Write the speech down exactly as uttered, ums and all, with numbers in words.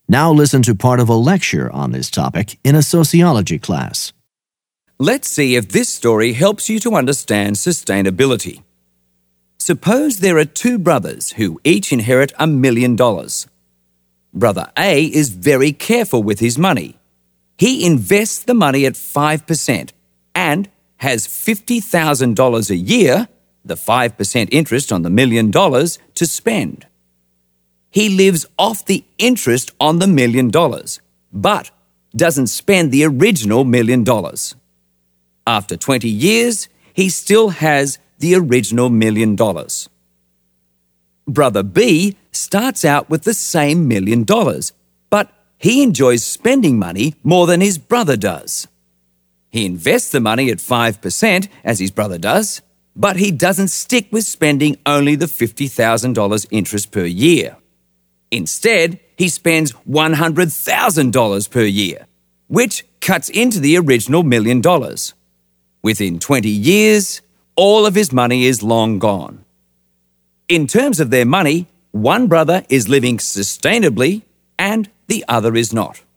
Now listen to part of a lecture on this topic in a sociology class. Let's see if this story helps you to understand sustainability. Suppose there are two brothers who each inherit a million dollars. Brother A is very careful with his money. He invests the money at five percent and has fifty thousand dollars a year, the five percent interest on the million dollars, to spend. He lives off the interest on the million dollars, but doesn't spend the original million dollars. After twenty years, he still has the original million dollars. Brother B starts out with the same million dollars, but he enjoys spending money more than his brother does. He invests the money at five percent, as his brother does, but he doesn't stick with spending only the fifty thousand dollars interest per year. Instead, he spends one hundred thousand dollars per year, which cuts into the original million dollars. Within twenty years, all of his money is long gone. In terms of their money, one brother is living sustainably and the other is not.